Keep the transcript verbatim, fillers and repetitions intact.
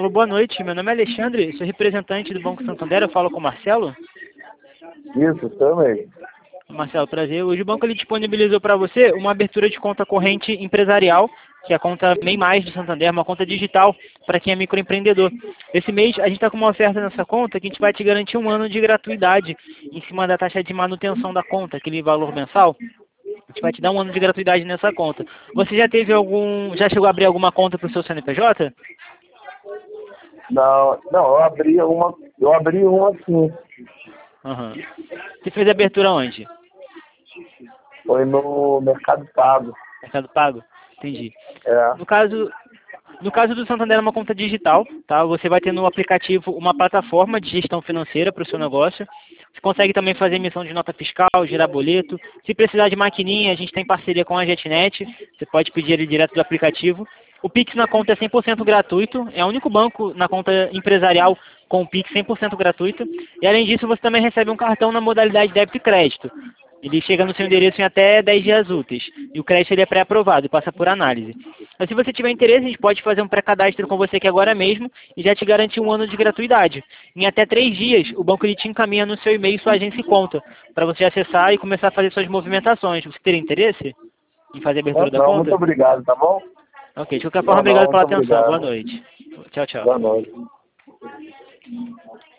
Alô, boa noite. Meu nome é Alexandre, sou representante do Banco Santander. Eu falo com o Marcelo. Isso, também. Marcelo, prazer. Hoje o banco ele disponibilizou para você uma abertura de conta corrente empresarial, que é a conta MEI Mais do Santander, uma conta digital para quem é microempreendedor. Esse mês a gente está com uma oferta nessa conta que a gente vai te garantir um ano de gratuidade em cima da taxa de manutenção da conta, aquele valor mensal. A gente vai te dar um ano de gratuidade nessa conta. Você já teve algum, já chegou a abrir alguma conta para o seu C N P J? Não, não, eu abri uma, eu abri uma sim. Uhum. Você fez a abertura onde? Foi no Mercado Pago. Mercado Pago? Entendi. É. No caso, no caso do Santander é uma conta digital, tá? Você vai ter no aplicativo uma plataforma de gestão financeira para o seu negócio. Você consegue também fazer emissão de nota fiscal, gerar boleto. Se precisar de maquininha, a gente tem parceria com a JetNet. Você pode pedir ele direto do aplicativo. O Pix na conta é cem por cento gratuito. É o único banco na conta empresarial com o Pix cem por cento gratuito. E além disso, você também recebe um cartão na modalidade débito e crédito. Ele chega no seu endereço em até dez dias úteis. E o crédito ele é pré-aprovado e passa por análise. Mas se você tiver interesse, a gente pode fazer um pré-cadastro com você aqui agora mesmo e já te garantir um ano de gratuidade. Em até três dias, o banco ele te encaminha no seu e-mail sua agência e conta, para você acessar e começar a fazer suas movimentações. Você teria interesse em fazer a Não, abertura da não, conta? muito obrigado, tá bom? Ok, de qualquer forma, Não, obrigado não, pela muito atenção. obrigado. Boa noite. Tchau, tchau. Boa noite.